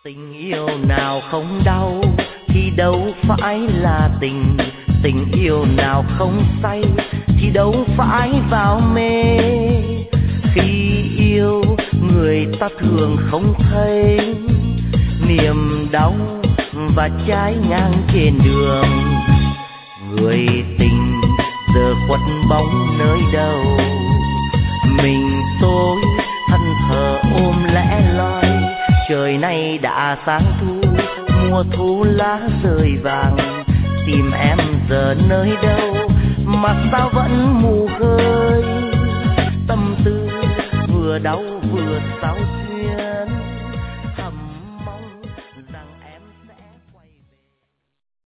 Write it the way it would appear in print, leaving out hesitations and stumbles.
Tình yêu nào không đau thì đâu phải là tình. Tình yêu nào không say thì đâu phải vào mê. Khi yêu người ta thường không thấy niềm đau và trái ngang trên đường. Người tình giờ khuất bóng nơi đâu, mình tôi thân thờ ôm lẻ loi. Trời nay đã sáng thu, mùa thu lá rơi vàng. Tìm em giờ nơi đâu mà sao vẫn mù khơi. Tâm tư vừa đau vừa sao xuyên.